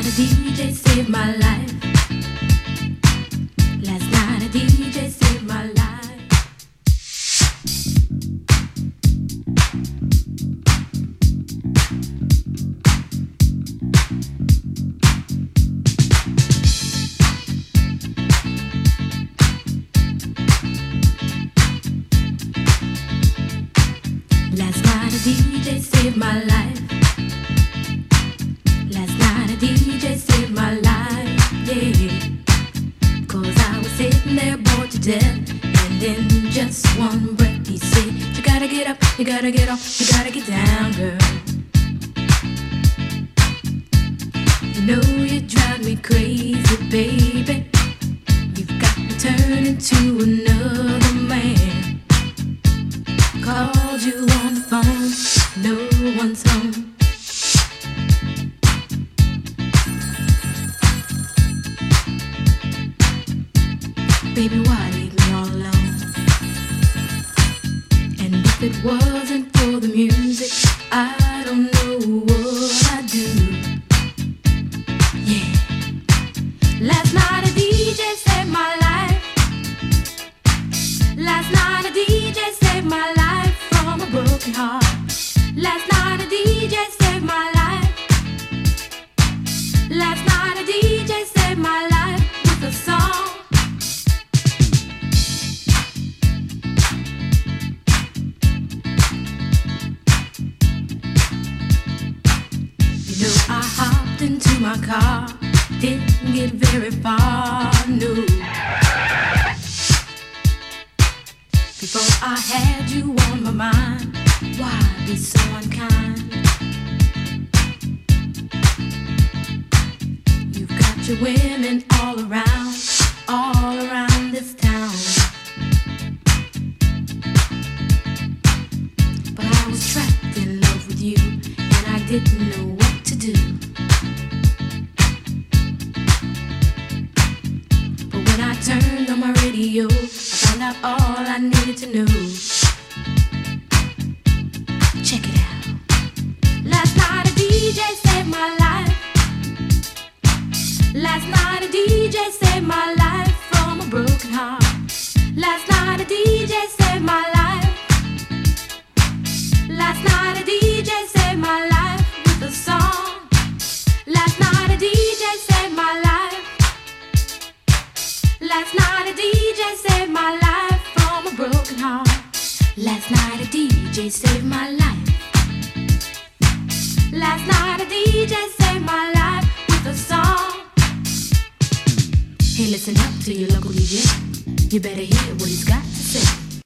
a DJ saved my life. Last night a DJ saved my life. Last night a DJ saved my life. Last night a DJ saved my life, yeah. 'Cause I was sitting there bored to death, and in just one breath he said, you gotta get up, you gotta get off, you gotta get down, girl. You know you drive me crazy, baby. You've got me turning to another man. Called you on the phone, no one's home. Baby, why leave me all alone? And if it wasn't for the music, I don't know what I'd do. Yeah. Last night a DJ saved my life. Last night a DJ saved my life from a broken heart. Last night a DJ saved my life. Last night a DJ saved my life with a song. I hopped into my car, didn't get very far, no. Before I had you on my mind, why be so unkind? You've got your women all around this town. But I was trapped in love with you, and I didn't know what to do. But when I turned on my radio, I found out all I needed to know. Check it out. Last night a DJ saved my life. Last night a DJ saved my life from a broken heart. Last night a DJ saved my life. Last night a DJ saved my life with a song. Last night a DJ saved my life. Last night a DJ saved my life from a broken heart. Last night a DJ saved my life. Last night a DJ saved my life with a song. Hey, listen up to your local DJ. You better hear what he's got